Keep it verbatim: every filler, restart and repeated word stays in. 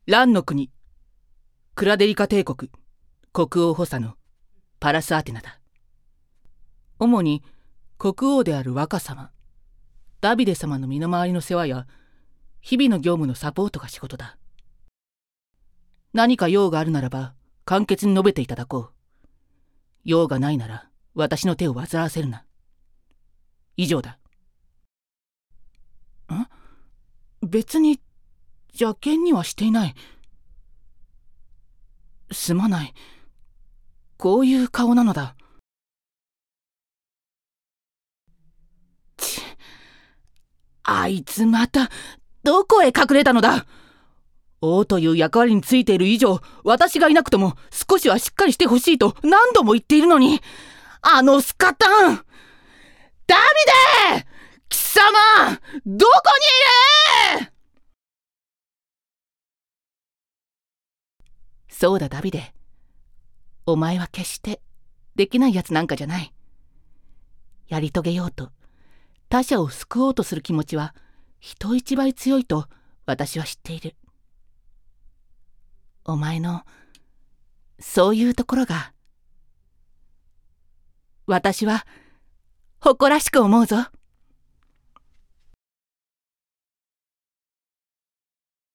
蘭の国、クラデリカ帝国、国王補佐のパラスアテナだ。主に国王である若様、ダビデ様の身の回りの世話や、日々の業務のサポートが仕事だ。何か用があるならば、簡潔に述べていただこう。用がないなら、私の手を煩わせるな。以上だ。ん？別に、邪険にはしていない。すまない。こういう顔なのだ。ち、あいつまた、どこへ隠れたのだ。王という役割についている以上、私がいなくとも少しはしっかりしてほしいと何度も言っているのに、あのスカタン！ダビデ！貴様！どこにいる！そうだダビデ。お前は決してできないやつなんかじゃない。やり遂げようと、他者を救おうとする気持ちは人一倍強いと私は知っている。お前のそういうところが私は誇らしく思うぞ。